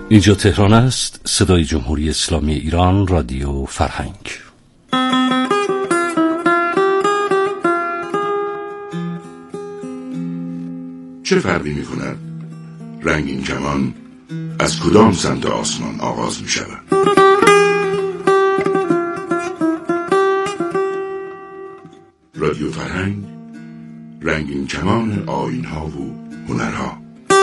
اینجا تهران است، صدای جمهوری اسلامی ایران، رادیو فرهنگ. چه فرقی می کند رنگین کمان از کدام سمت آسمان آغاز می شود؟ رادیو فرهنگ، رنگین کمان آیین‌ها و هنرها.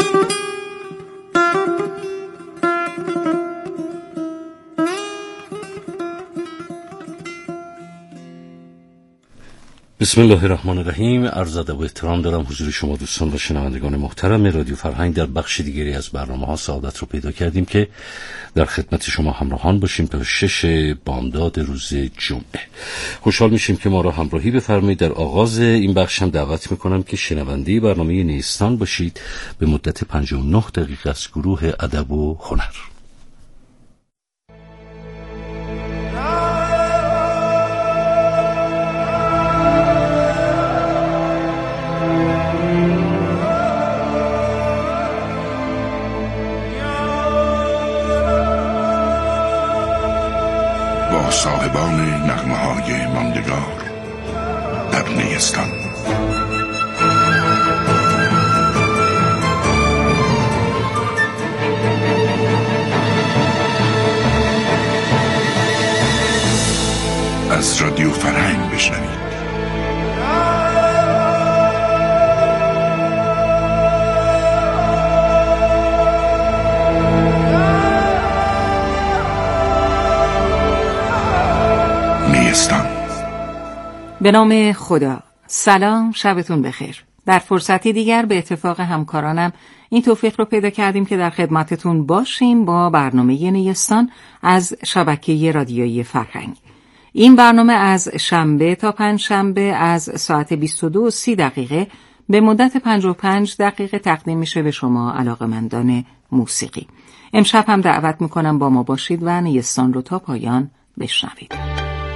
بسم الله الرحمن الرحیم. عرض ادب و احترام دارم حضور شما دوستان و شنوندگان محترم رادیو فرهنگ. در بخش دیگری از برنامه‌ها سعادت رو پیدا کردیم که در خدمت شما همراهان باشیم تا 6 بامداد روز جمعه. خوشحال میشیم که ما را همراهی بفرمایید. در آغاز این بخش هم دعوت میکنم که شنونده برنامه نیستان باشید به مدت 59 دقیقه از گروه ادب و هنر. صاحبان نغمه‌های ماندگار در نیستان. از رادیو فرهنگ بشنوید. به نام خدا. سلام، شبتون بخیر. در فرصتی دیگر به اتفاق همکارانم این توفیق رو پیدا کردیم که در خدمتتون باشیم با برنامه نیستان از شبکه رادیویی فرهنگ. این برنامه از شنبه تا پنجشنبه از ساعت 22:30 به مدت 55 دقیقه تقدیم میشه به شما علاقه‌مندان موسیقی. امشب هم دعوت میکنم با ما باشید و نیستان رو تا پایان بشنوید.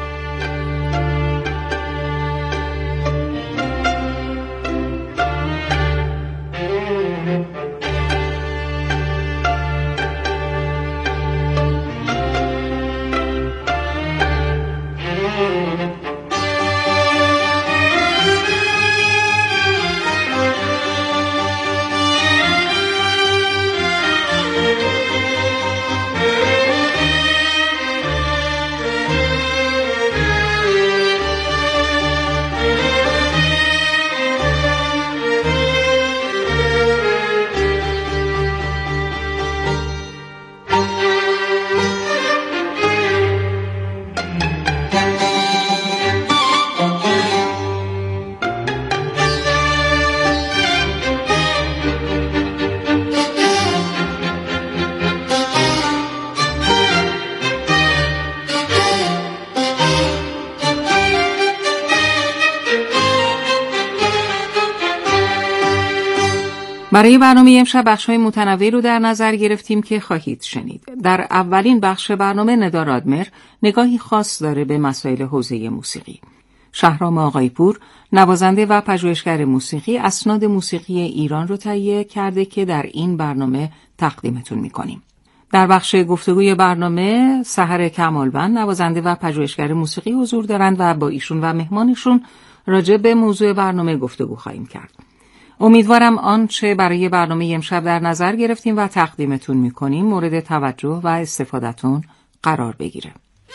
برای برنامه امشب بخش‌های متنوعی رو در نظر گرفتیم که خواهید شنید. در اولین بخش برنامه ندا رادمر نگاهی خاص داره به مسائل حوزه موسیقی. شهرام آقایپور نوازنده و پژوهشگر موسیقی اسناد موسیقی ایران رو تهیه کرده که در این برنامه تقدیمتون می‌کنیم. در بخش گفتگوی برنامه سحر کمالوند نوازنده و پژوهشگر موسیقی حضور دارند و با ایشون و مهمانشون راجع به موضوع برنامه گفتگو خواهیم کرد. امیدوارم آنچه برای برنامه امشب در نظر گرفتیم و تقدیمتون میکنیم مورد توجه و استفادهتون قرار بگیره.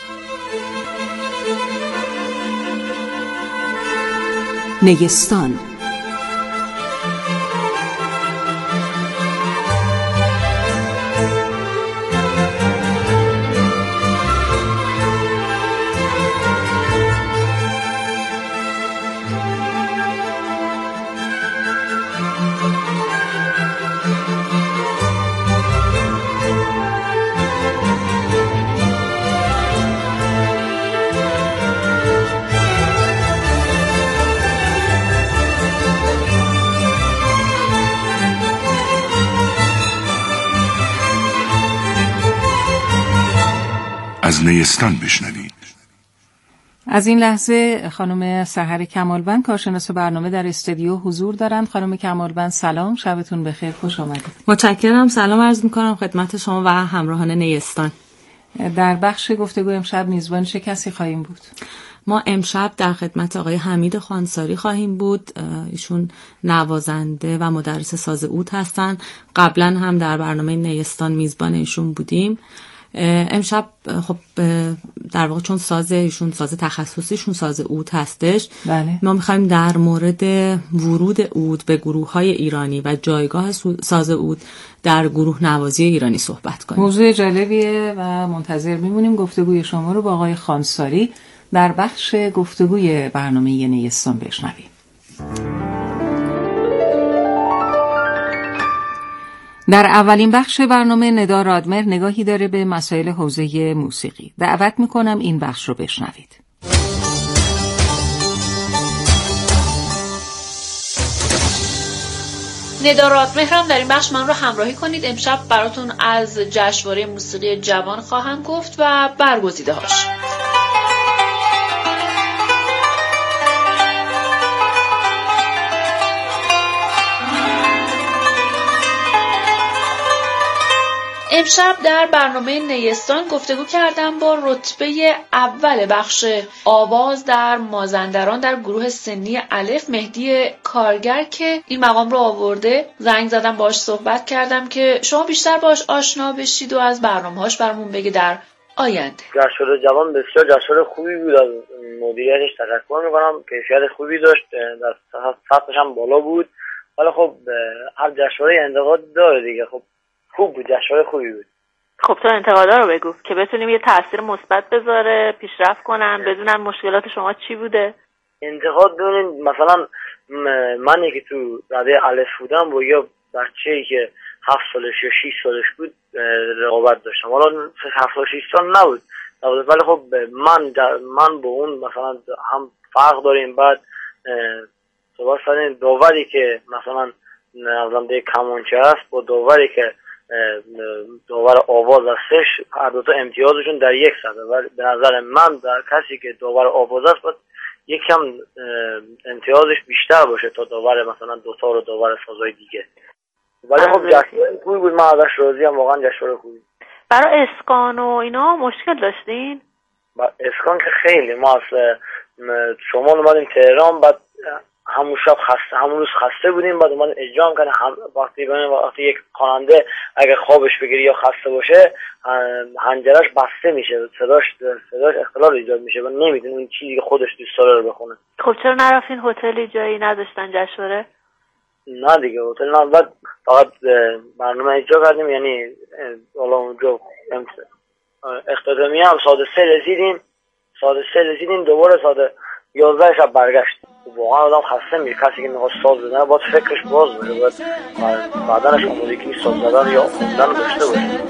نیستان. از نیستان بشنوید. از این لحظه خانم سحر کمالوند کارشناس برنامه در استودیو حضور دارند. خانم کمالوند سلام، شبتون بخیر، خوش آمدید. متشکرم. سلام عرض می‌کنم خدمت شما و همراهان نیستان. در بخش گفتگو امشب میزبان چه کسی خواهیم بود؟ ما امشب در خدمت آقای حمید خوانساری خواهیم بود. ایشون نوازنده و مدرس ساز عود هستن. قبلا هم در برنامه نیستان میزبان ایشون بودیم. امشب خب در واقع چون ساز ایشون ساز تخصصیشون ساز عود هستش، بله. ما میخوایم در مورد ورود عود به گروه‌های ایرانی و جایگاه ساز عود در گروه نوازی ایرانی صحبت کنیم. موضوع جالبیه و منتظر میمونیم گفتگوی شما رو با آقای خوانساری در بخش گفتگوی برنامه نیستان بشنویم. در اولین بخش برنامه ندا رادمر نگاهی داره به مسائل حوزه موسیقی. دعوت میکنم این بخش رو بشنوید. ندا رادمر هم در این بخش من رو همراهی کنید. امشب براتون از جشنواره موسیقی جوان خواهم گفت و برگزیده هاش. امشب در برنامه نیستان گفتگو کردم با رتبه اول بخش آواز در مازندران در گروه سنی الف، مهدی کارگر که این مقام رو آورده. زنگ زدم باهاش صحبت کردم که شما بیشتر باهاش آشنا بشید و از برنامه‌هاش برامون بگه در آینده. جشنواره جوان بسیار جشنواره خوبی بود. از مدیریتش تشکر می‌کنم. کیفیت خوبی داشت، در سطحش هم بالا بود. ولی خب هر جشنواره انتقاد داره دیگه. خب خوب بود، جشنواره خوبی بود. خب تو انتقادا رو بگو که بتونیم یه تاثیر مثبت بذاره، پیشرفت کنن، بدونن مشکلات شما چی بوده. انتقاد ببینید، مثلا من که تو رده الف بودم با یه بچه‌ای که 7 سالش یا 6 سالش بود رقابت داشتم. حالا 7 تا 6 سال نبود، ولی خب من با اون مثلا هم فرق داریم. بعد صحبت کردن داوری که مثلا نظام کمانچه است با داوری که داور آواز هستش، هر دو تا امتیازشون در یک سطح. و به نظر من در کسی که داور آواز است باید یکم امتیازش بیشتر باشه تا داور مثلا دوتار و داور سازهای دیگه. ولی خب جشنواره خوبی بود، من ازش راضیم، واقعا جشنواره خوبی. برای اسکان و اینا مشکل داشتین؟ اسکان که خیلی، ما از شمال اومدیم تهران، بعد همون روز خسته بودیم، بعد اومدیم اجرا هم کردیم. وقتی یک خواننده اگه خوابش بگیره یا خسته باشه حنجرش بسته میشه، صداش اختلال ایجاد میشه و نمیتونه اون چیزی که خودش دوست داره رو بخونه. خب چرا نرفتین هتلی جایی نداشتن جشنواره؟ نه دیگه هتل نه، بعد فقط برنامه اجرا کردیم. یعنی حالا اونجا اختتامیه هم ساعت 3 رسیدیم دوباره ساعت 11 شب برگشت. واقعا آدم خسته میشه. کسی که میخواد ساز بزنه باید فکرش باز باشه، باید بدنش آمادگی ساز زدن یا خوندن رو داشته باشه.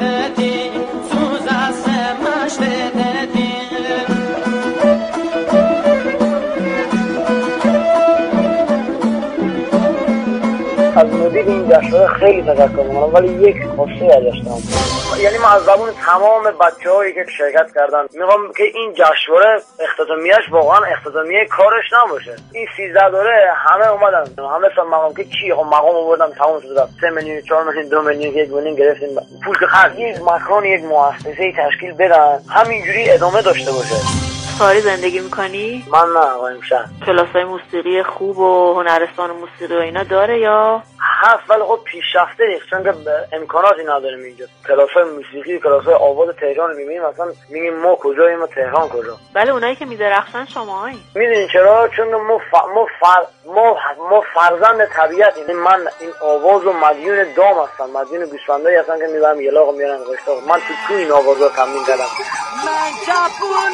از مدیر این جشنواره خیلی تشکر می‌کنم، ولی یک خاصه ازش دارم. یعنی من از زبون تمام بچه‌هایی که شرکت کردن میخوام که این جشنواره اختتامیه‌اش واقعا اختتامیه کارش نباشه. این 13 دوره همه اومدن، همه سال مقام که کی خب مقام آوردم تموم شد. 3 میلیون 4 میلیون 2 میلیون 1 میلیون گرفتیم پول که خرج. این مکان یک مؤسسه‌ای تشکیل بدن همینجوری ادامه داشته باشه. کاری زندگی میکنی؟ من نه قایم شهر. کلاسای موسیقی خوب و هنرستان موسیقی و اینا داره یا هست ولی خب پیشرفته نیست، چون که امکاناتی نداریم اینجا. کلاسای موسیقی، کلاسای آواز تهران میبینیم، مثلا میگیم ما کجاییم و تهران کجا. ولی اونایی که میدرخشن شماهایی. میدونین چرا؟ چون ما فرزند طبیعتیم. من این آواز و مدیون دام هستم، مدیون گوسفندایی هستم که میبرم یلاق میارن قشتاق. من تو این آوازا تمرین کردم. من چپون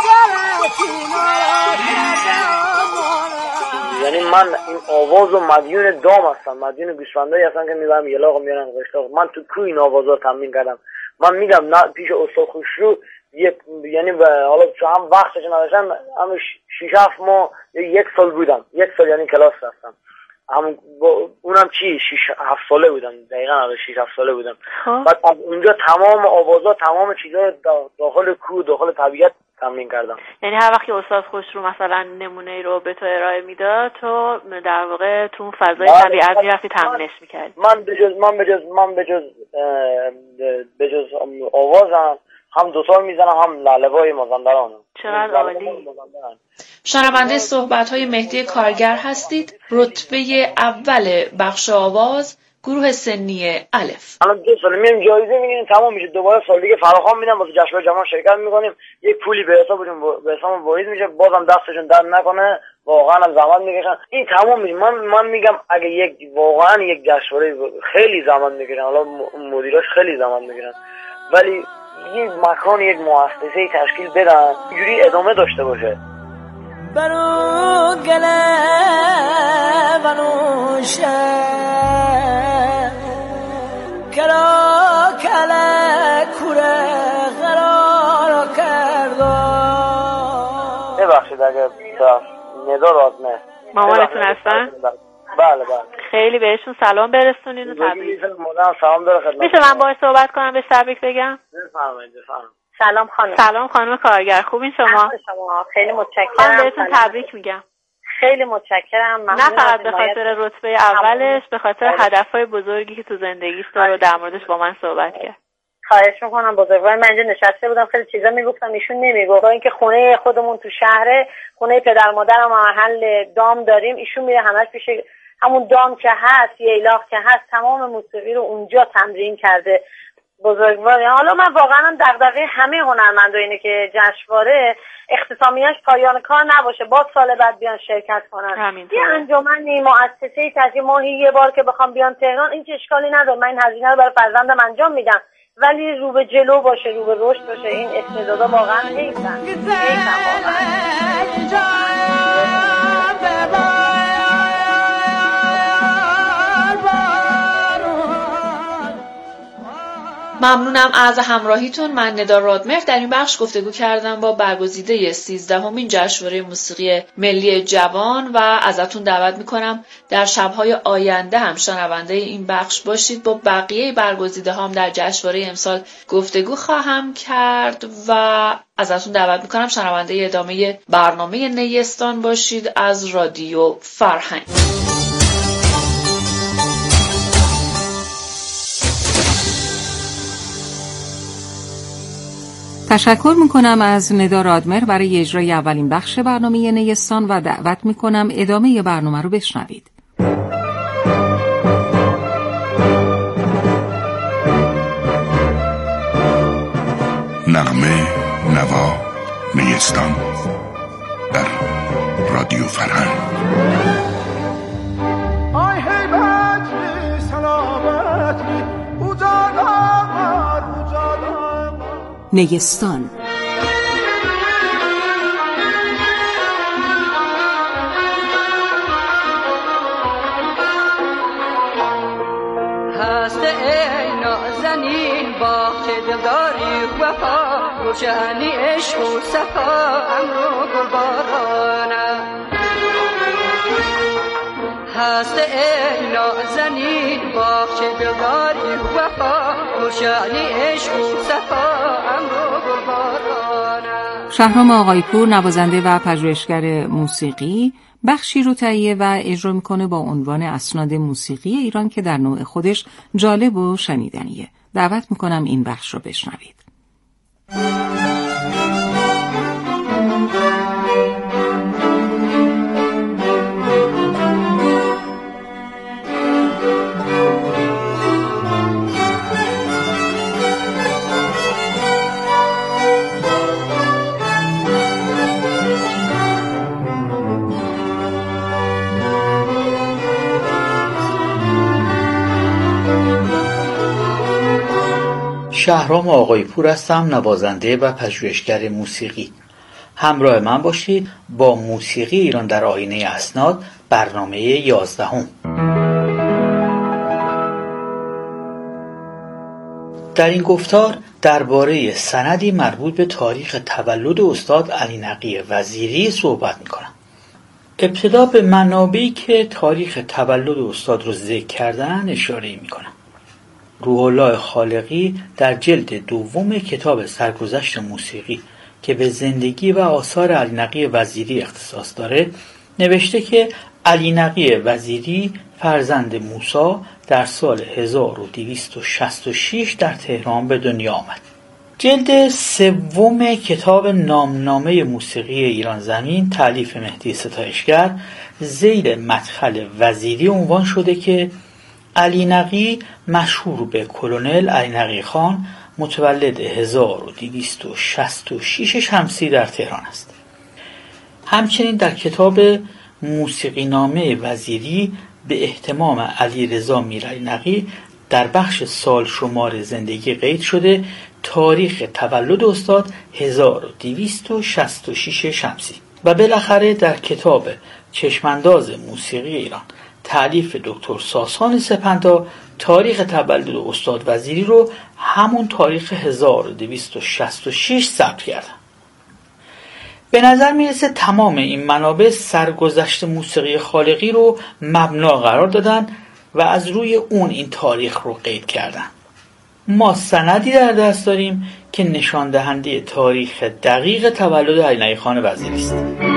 یعنی من این آواز و مدیون دام هستم، مدیون گوسفندایی هستم که میبرم یلاق میارن قشتاق. من تو این آوازا تمرین کردم. من میگم نه پیش استاد خوشرو یعنی حالا چون هم وقتش نداشتم، هم 6-7 ماه یا 1 سال بودم. 1 سال یعنی کلاس رفتم. همون اونم 6-7 ساله بودم، دقیقاً 6-7 ساله بودم. بعد از اونجا تمام آوازا، تمام چیزا داخل کوه، داخل طبیعت تمرین کردم. یعنی هر وقت که استاد خوشرو مثلا نمونه رو به تو ارائه میداد، تو در واقع تو اون فضای طبیعت میرفتی تمرینش میکردی؟ من به جز آوازم هم دوتار میزنم، هم لاله‌وای مازندرانم. چقدر عالی. شنونده صحبت‌های مهدی کارگر هستید. رتبه اول بخش آواز، گروه سنی الف. الان 2 سال میایم جایزه میگیریم، تمام میشه. دوباره سال دیگه فراخوان میدم، واسه جشنواره جوان شرکت میکنیم، یک پولی به حساب واحد میشه، بازم دستشون درد نکنه، واقعا هم زحمت میکشن. این تمام میشه. من میگم اگه واقعا یک جشنواره خیلی زحمت میکشن، حالا مدیراش خیلی زحمت میکشن، ولی یک مکان، یک مؤسسه تشکیل بدن، اینجوری ادامه داشته باشه. برو گله ونوشه کلا کلا کوره قرار کردو. ببخشید اگه ندا رادمهر مامانتون هستن؟ بله. خیلی بهشون سلام برسونین و تبریک. سلام داره خدمت. میشه من باهاش صحبت کنم، بهش تبریک بگم؟ بفرمایید. سلام خانم. سلام خانم کارگر، خوبین شما؟ خیلی متشکرم. بهتون تبریک میگم. خیلی متشکرم. نه فقط به خاطر رتبه اولش، به خاطر هدفهای بزرگی که تو زندگیش داره و در موردش با من صحبت کرد. خواهش میکنم بزرگوار. من اینجا نشسته بودم، خیلی چیزا میگفتم ایشون نمیگفت. با اینکه خونه خودمون تو شهره، خونه پدر مادرم محل دام داریم، ایشون میره همش پیش همون دام که هست، ییلاق که هست، تمام موسیقی رو اونجا تمرین کرده. بزرگوار. حالا من واقعا دغدغه همه هنرمندا اینه که جشنواره اختتامیه‌اش پایان کار نباشه، با سال بعد بیان شرکت کنن. یه انجمنی، مؤسسه‌ای تشکیل، ماهی یه بار که بخوام بیان تهران، این اشکالی نداره، من این هزینه رو برای فرزندم انجام میدم، ولی رو به جلو باشه، رو به رشد باشه. این استعدادا واقعا حیفن. ممنونم از همراهیتون. من ندا رادمهر در این بخش گفتگو کردم با برگزیده 13مین جشنواره موسیقی ملی جوان و ازتون دعوت میکنم در شب‌های آینده هم شنونده این بخش باشید. با بقیه برگزیده هم در جشنواره امسال گفتگو خواهم کرد و ازتون دعوت میکنم شنونده ادامه برنامه نیستان باشید از رادیو فرهنگ. تشکر میکنم از ندا رادمهر برای اجرای اولین بخش برنامه نیستان و دعوت میکنم ادامه برنامه رو بشنوید. نغمه، نوا، نیستان در رادیو فرهنگ. آی هیبتی سلامتی نیستان. هست ای نازنین باغ دلداری وفا، روشنی عشق و صفا، امرو گلبارانه. هست ای نازنین باغ دلداری وفا، روشنی عشق و صفا، امرو گلبارانه. شهرام آقایپور، نوازنده و پژوهشگر موسیقی، بخشی رو تهیه و اجرا میکنه با عنوان اسناد موسیقی ایران که در نوع خودش جالب و شنیدنیه. دعوت میکنم این بخش رو بشنوید. شهرام آقایپور هستم، نوازنده و پژوهشگر موسیقی. همراه من باشید با موسیقی ایران در آینه اسناد، برنامه 11. در این گفتار درباره سندی مربوط به تاریخ تولد استاد علی نقی وزیری صحبت می‌کنم. ابتدا به منابعی که تاریخ تولد استاد رو ذکر کردن اشاره میکنم. روح الله خالقی در جلد دوم کتاب سرگذشت موسیقی که به زندگی و آثار علی نقی وزیری اختصاص داره نوشته که علی نقی وزیری فرزند موسی در سال 1266 در تهران به دنیا آمد. جلد سوم کتاب نامنامه موسیقی ایران زمین تألیف مهدی ستایشگر زیر مدخل وزیری عنوان شده که علی نقی مشهور به کلونل علی نقی خان متولد 1266 شمسی در تهران است. همچنین در کتاب موسیقی نامه وزیری به اهتمام علی رضا میرعلی نقی در بخش سال شمار زندگی قید شده تاریخ تولد استاد 1266 شمسی و بالاخره در کتاب چشمانداز موسیقی ایران تألیف دکتر ساسان سپنتا تاریخ تولد استاد وزیری رو همون تاریخ 1266 ثبت کردن. به نظر میرسه تمام این منابع سرگذشت موسیقی خالقی رو مبنا قرار دادن و از روی اون این تاریخ رو قید کردن. ما سندی در دست داریم که نشان دهنده تاریخ دقیق تولد علی نقی خان وزیری است.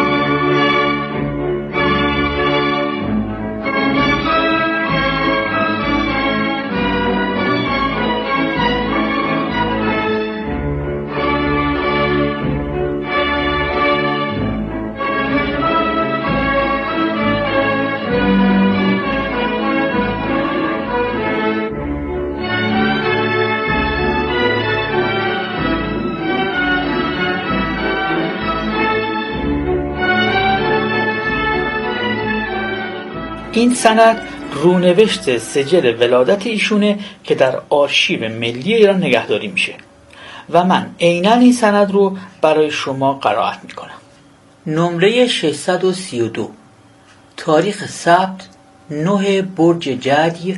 این سند رونوشت سجل ولادت ایشونه که در آرشیو ملی ایران نگهداری میشه و من عیناً این سند رو برای شما قرائت میکنم. نمره 632 تاریخ ثبت 9 برج جدی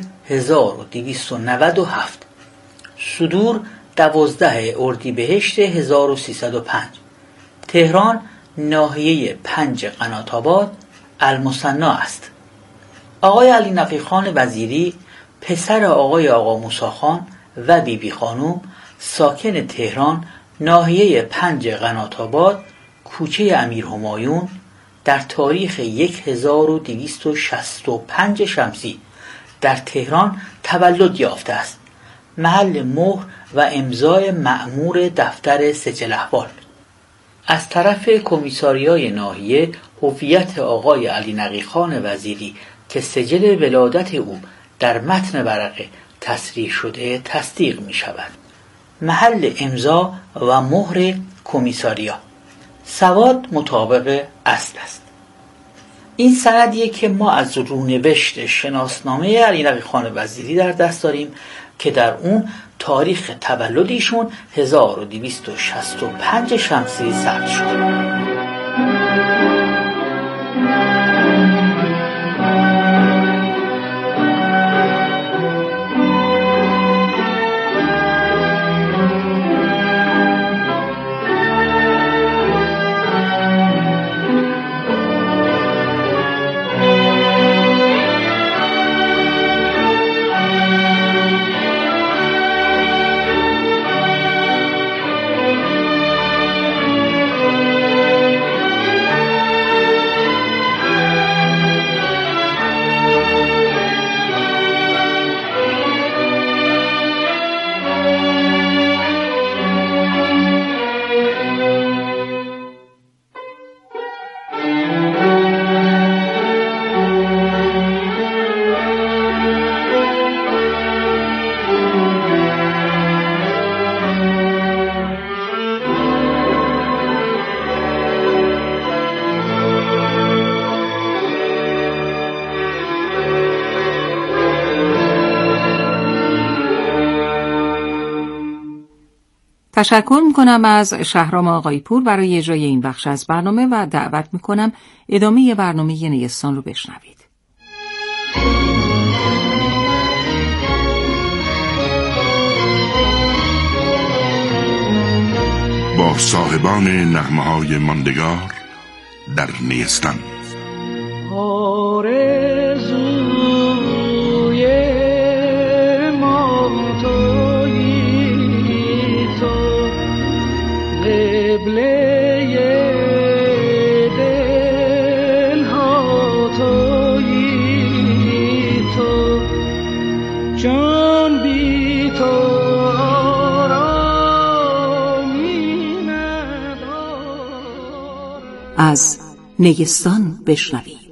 1297 صدور 12 اردیبهشت 1305 تهران ناحیه 5 قنات‌آباد المثنا است. آقای علی نقی خان وزیری پسر آقا موسی خان و بیبی خانوم ساکن تهران ناحیه 5 قنات‌آباد کوچه امیر همایون در تاریخ 1265 شمسی در تهران تولد یافته است. محل مهر و امضای مأمور دفتر سجل احوال. از طرف کمیساریای ناحیه هویت آقای علی نقی خان وزیری که سجل ولادت او در متن ورقه تصریح شده تصدیق می شود. محل امضا و مهر کمیساریا. سواد مطابق اصل است. این سندیه که ما از رونوشت شناسنامه علی نقی خان وزیری در دست داریم که در اون تاریخ تولد ایشون 1265 شمسی ثبت شده. تشکر میکنم از شهرام آقای پور برای اجرای این بخش از برنامه و دعوت میکنم ادامه برنامه نیستان رو بشنوید. با صاحبان نغمه‌های ماندگار در نیستان. آرزوی ما تویی تو، قبله دلها تویی تو، جان بی تو آرامی ندارم. از نیستان بشنوید.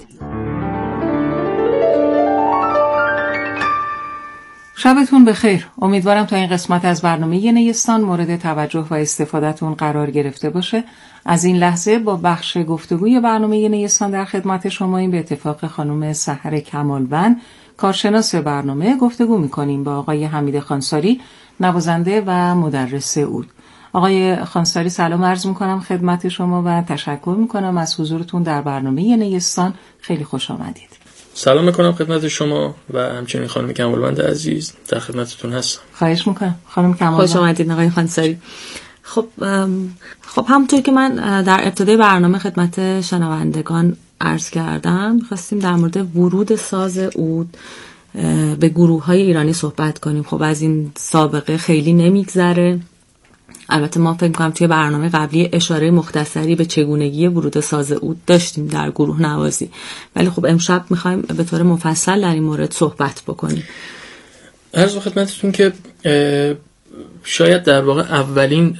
شبتون بخیر. امیدوارم تا این قسمت از برنامه نیستان مورد توجه و استفادهتون قرار گرفته باشه. از این لحظه با بخش گفتگوی برنامه نیستان در خدمت شماییم. به اتفاق خانم سحر کمالوند، کارشناس برنامه، گفتگو میکنیم با آقای حمید خانساری، نوازنده و مدرس عود. آقای خانساری سلام عرض میکنم خدمت شما و تشکر میکنم از حضورتون در برنامه نیستان. خیلی خوش آمدید. سلام میکنم خدمت شما و همچنین خانم کمالوند عزیز، در خدمتتون هستم. خواهش میکنم خانم کمالوند. خوش آمدید آقای خانساری. خب همونطور که من در ابتدای برنامه خدمت شنوندگان عرض کردم، خواستیم در مورد ورود ساز عود به گروه‌های ایرانی صحبت کنیم. خب از این سابقه خیلی نمیگذره. البته ما فکر می‌کنم توی برنامه قبلی اشاره مختصری به چگونگی ورود ساز عود داشتیم در گروه نوازی، ولی خب امشب می‌خوایم به طور مفصل در این مورد صحبت بکنیم. عرض به خدمتتون که شاید در واقع اولین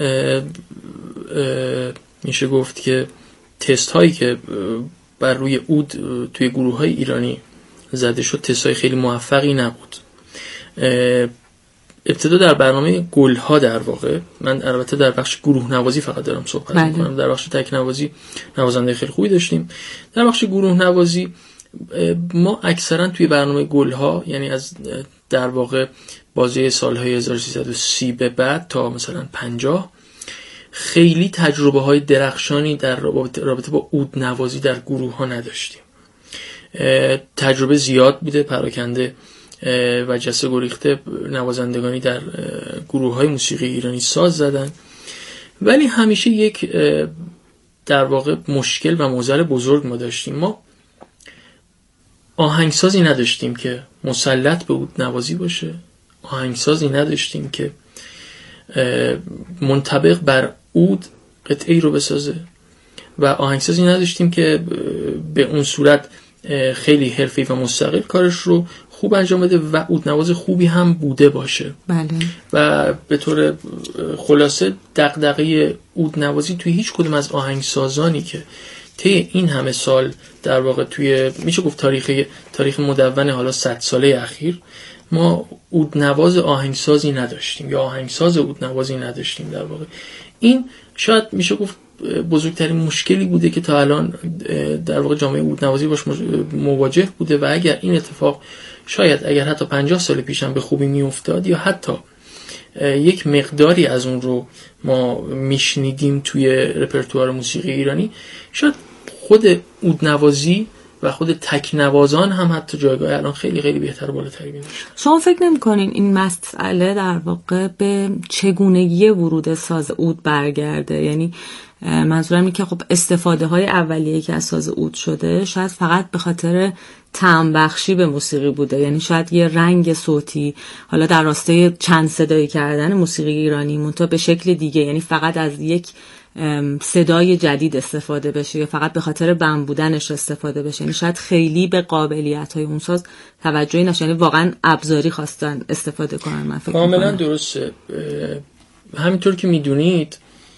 میشه گفت که تست هایی که بر روی عود توی گروه های ایرانی زده شد تست های خیلی موفقی نبود. ابتدا در برنامه گلها در واقع، من البته در بخش گروه نوازی فقط دارم صحبت میکنم، در بخش تک نوازی نوازنده خیلی خوبی داشتیم. در بخش گروه نوازی ما اکثرا توی برنامه گلها، یعنی از در واقع بازه سالهای 1330 به بعد تا مثلا 50 خیلی تجربه های درخشانی در رابطه با عود نوازی در گروه ها نداشتیم. تجربه زیاد بوده، پراکنده و جسته گریخته نوازندگانی در گروه های موسیقی ایرانی ساز زدن، ولی همیشه یک در واقع مشکل و معضل بزرگ ما داشتیم. ما آهنگسازی نداشتیم که مسلط به عود نوازی باشه، آهنگسازی نداشتیم که منطبق بر عود قطعی رو بسازه و آهنگسازی نداشتیم که به اون صورت خیلی حرفه‌ای و مستقل کارش رو خوب انجام بده و عود نواز خوبی هم بوده باشه. بله. و به طور خلاصه دغدغه عود نوازی توی هیچ کدوم از آهنگسازانی که طی این همه سال در واقع توی میشه گفت تاریخ مدون حالا 100 ساله اخیر ما عود نواز آهنگسازی نداشتیم یا آهنگساز عود نوازی نداشتیم. در واقع این شاید میشه گفت بزرگترین مشکلی بوده که تا الان در واقع جامعه عود نوازی باش مواجه بوده و اگر این اتفاق شاید اگر حتی 50 سال پیش هم به خوبی میافتاد یا حتی یک مقداری از اون رو ما میشنیدیم توی رپرتوار موسیقی ایرانی، شاید خود عود نوازی و خود تک نوازان هم حتی جایگاه الان خیلی خیلی بهتر و بالاتری می‌داشتن. شما فکر نمی‌کنین این مسئله در واقع به چگونگی ورود ساز عود برگرده؟ یعنی منظورم اینه که خب استفاده های اولیه‌ای که از ساز عود شده شاید فقط به خاطر طعم بخشی به موسیقی بوده، یعنی شاید یه رنگ صوتی حالا در راستای چند صدایی کردن موسیقی ایرانی منتها به شکل دیگه، یعنی فقط از یک صدای جدید استفاده بشه یا فقط به خاطر بم بودنش استفاده بشه، یعنی شاید خیلی به قابلیت‌های اون ساز توجهی نشه، یعنی واقعا ابزاری خواستن استفاده کنن. من فکر کاملا می‌کنم درسته. همینطور که میدونید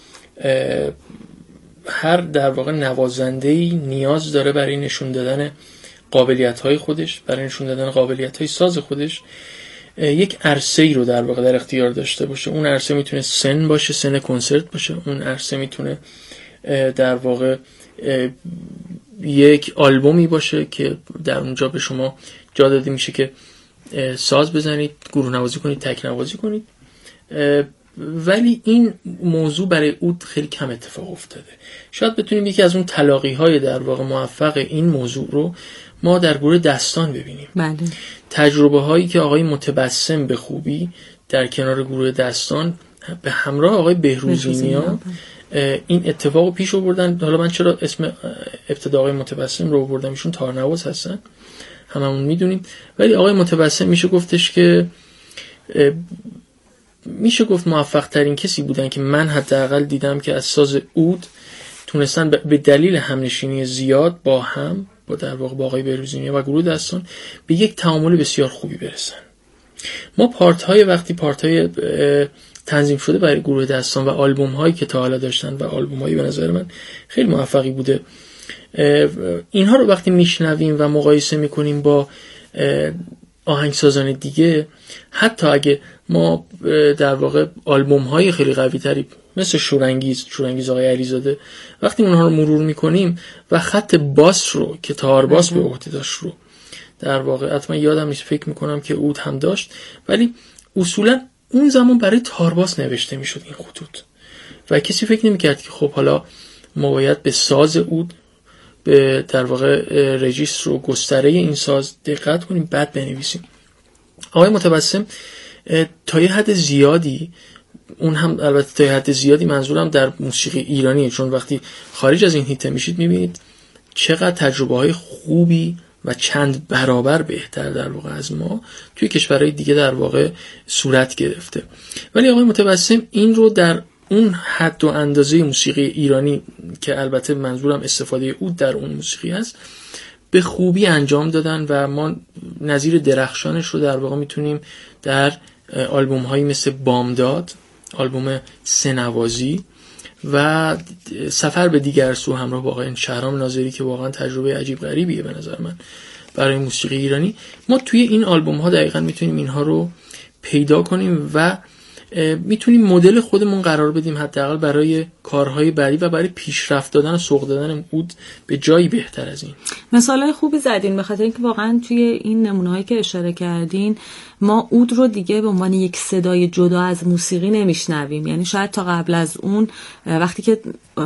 هر در واقع نوازنده‌ای نیاز داره برای نشون دادن قابلیت‌های خودش، برای نشون دادن قابلیت‌های ساز خودش یک عرصه‌ای رو در واقع در اختیار داشته باشه. اون عرصه میتونه سن باشه، سن کنسرت باشه، اون عرصه میتونه در واقع یک آلبومی باشه که در اونجا به شما جا داده میشه که ساز بزنید، گروه نوازی کنید، تک نوازی کنید. ولی این موضوع برای عود خیلی کم اتفاق افتاده. شاید بتونیم یکی از اون تلاقی‌های در واقع موفق این موضوع رو ما در گروه دستان ببینیم. بله. تجربه هایی که آقای متبسم به خوبی در کنار گروه دستان به همراه آقای بهروزینیا این اتفاق پیش آوردن. حالا من چرا اسم ابتدا آقای متبسم رو آوردم، ایشون تارنواز هستن هممون میدونیم، ولی آقای متبسم میشه گفتش که میشه گفت موفق ترین کسی بودن که من حداقل دیدم که از ساز عود تونستن به دلیل همنشینی زیاد با در واقع با آقای بهروزی و گروه دستان به یک تعامل بسیار خوبی برسن. ما وقتی پارت های تنظیم شده برای گروه دستان و آلبوم هایی که تا حالا داشتن و آلبوم هایی به نظر من خیلی موفقی بوده، اینها رو وقتی میشنویم و مقایسه میکنیم با آهنگسازان دیگه، حتی اگه ما در واقع آلبوم های خیلی قوی تری مثل شورانگیز آقای علیزاده وقتی اونها رو مرور میکنیم و خط باس رو که تار باس به عهده داشت رو در واقع حتما یادم نیست، فکر میکنم که عود هم داشت، ولی اصولا اون زمان برای تارباس نوشته میشد این خطوط و کسی فکر نمیکرد که خب حالا ما باید به ساز عود، به در واقع رجیستر و گستره این ساز دقت کنیم بعد بنویسیم. آقای متبسم تا یه حد زیادی، اون هم البته تا یه حد زیادی منظورم در موسیقی ایرانیه، چون وقتی خارج از این حیطه میشید میبینید چقدر تجربه های خوبی و چند برابر بهتر در واقع از ما توی کشورهای دیگه در واقع صورت گرفته. ولی آقای متبسم این رو در اون حد و اندازه موسیقی ایرانی که البته منظورم استفاده عود در اون موسیقی هست به خوبی انجام دادن و ما نظیر درخشانش رو در واقع میتونیم در آلبوم هایی مثل بامداد، آلبوم سه‌نوازی و سفر به دیگر سو همراه با آقای شهرام ناظری که واقعا تجربه عجیب غریبیه به نظر من برای موسیقی ایرانی، ما توی این آلبوم ها دقیقاً میتونیم اینها رو پیدا کنیم و میتونیم مدل خودمون قرار بدیم حداقل برای کارهای بعدی و برای پیشرفت دادن و سوق دادن عود به جایی بهتر از این. مثالای خوبی زدین، به خاطر اینکه واقعا توی این نمونه‌هایی که اشاره کردین ما عود رو دیگه به عنوان یک صدای جدا از موسیقی نمیشنویم. یعنی شاید تا قبل از اون وقتی که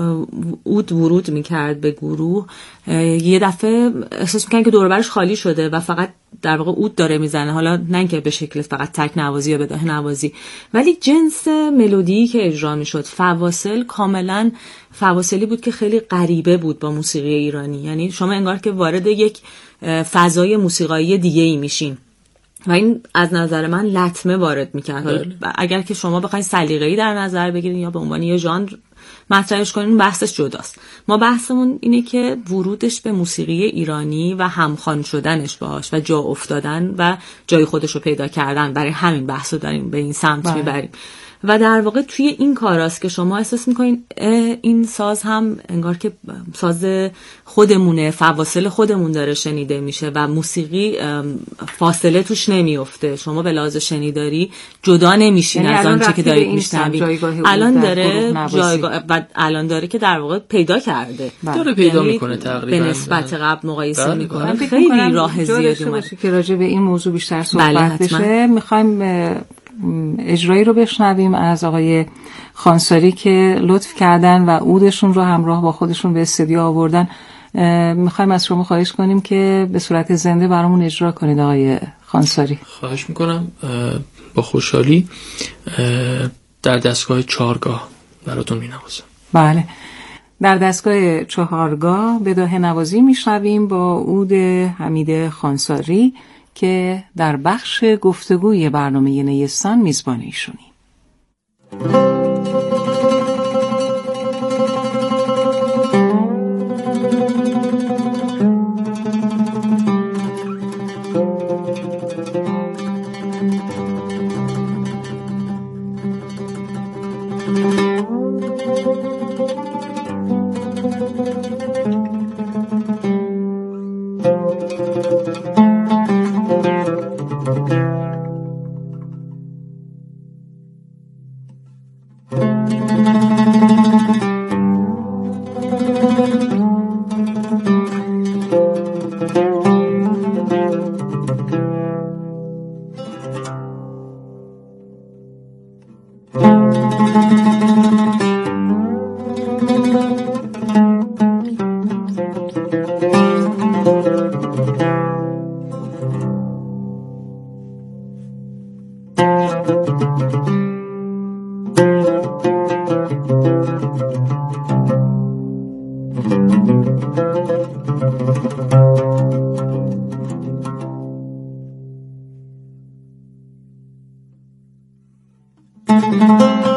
عود ورود میکرد به گروه یه دفعه احساس میکنن که دور و برش خالی شده و فقط در واقع عود داره میزنه، حالا نه اینکه به شکل فقط تک نوازی یا بداهه نوازی، ولی جنس ملودی که اجرا میشد، فواصل کاملا فواصلی بود که خیلی غریبه بود با موسیقی ایرانی. یعنی شما انگار که وارد یک فضای موسیقایی دیگه ای میشین و این از نظر من لطمه وارد میکرد. اگر که شما بخواید سلیقه‌ای در نظر بگیرین یا به عنوان یه ژانر مطرحش کنین بحثش جداست. ما بحثمون اینه که ورودش به موسیقی ایرانی و همخوان شدنش باهاش و جا افتادن و جای خودش رو پیدا کردن، برای همین بحثو داریم به این سمت میبریم. و در واقع توی این کاراست که شما احساس میکنین این ساز هم انگار که ساز خودمونه، فواصل خودمون داره شنیده میشه و موسیقی فاصله توش نمیفته، شما به لحاظ شنیداری جدا نمیشین از آنچه که دارید میشنوید. الان داره جایگاه و الان داره که در واقع پیدا کرده، داره پیدا میکنه تقریبا به نسبت قبل مقایسه میکنه. خیلی راه زیادی اومده که راجع به این موضوع بیشتر صحبت بشه. میخوایم اجرایی رو بشنویم از آقای خانساری که لطف کردن و عودشون رو همراه با خودشون به استودیو آوردن. میخوایم از شما خواهش کنیم که به صورت زنده برامون اجرا کنید آقای خانساری. خواهش میکنم، با خوشحالی در دستگاه چهارگاه براتون مینوازم. بله، در دستگاه چهارگاه بداهه نوازی میشنویم با عود حمید خانساری که در بخش گفتگوی برنامه نیستان میزبان ایشونی. Thank you.